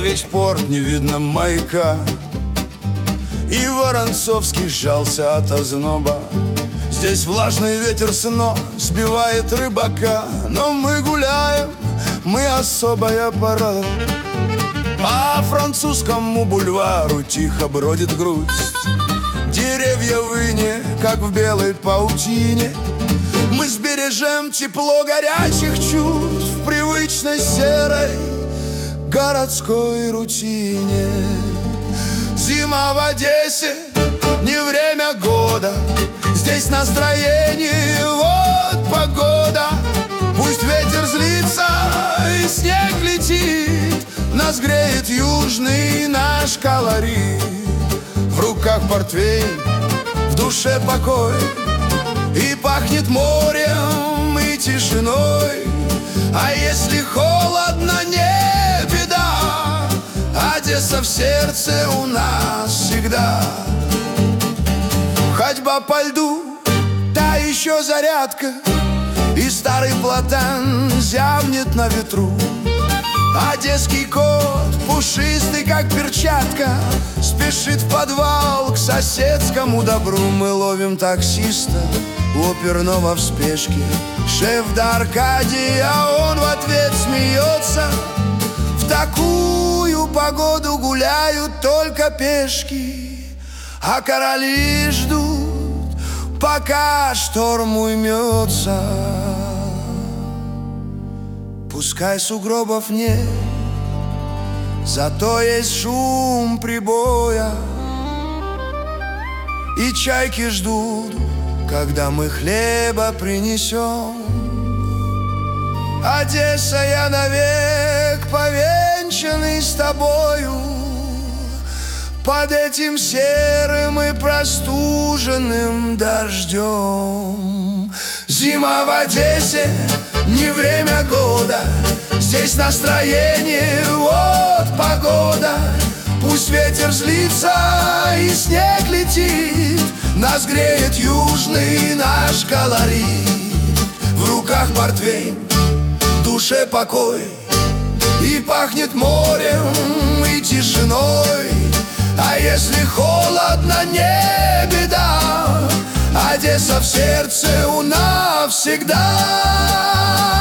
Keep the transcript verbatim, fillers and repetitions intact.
весь порт, не видно маяка. И Воронцовский сжался от озноба. Здесь влажный ветер сно сбивает рыбака. Но мы гуляем, мы особая пора. По французскому бульвару тихо бродит грусть. Деревья в ине, как в белой паутине. Мы сбережем тепло горячих чувств в привычной серой городской рутине. Зима в Одессе, не время года. Здесь настроение, вот погода. Пусть ветер злится и снег летит, нас греет южный наш колорит. В руках портвейн, в душе покой, и пахнет морем и тишиной. А если холодно, не беда, Одесса в сердце у нас всегда. Ходьба по льду, та еще зарядка, и старый платан зябнет на ветру. Одесский кот, пушистый как перчатка, спешит в подвал к соседскому добру. Мы ловим таксиста у оперного в спешке. Шеф до Аркадии, а он в ответ смеется. В такую погоду гуляют только пешки, а короли ждут, пока шторм уймется. Пускай сугробов нет, зато есть шум прибоя. И чайки ждут, когда мы хлеба принесем. Одесса, я навек повенчанный с тобою, под этим серым и простуженным дождем. Зима в Одессе, не время года. Здесь настроение, вот погода. Пусть ветер злится и снег летит, нас греет южный наш колорит. В руках портвейн, в душе покой, и пахнет морем и тишиной. А если холодно, не беда, Одесса в сердце у нас всегда.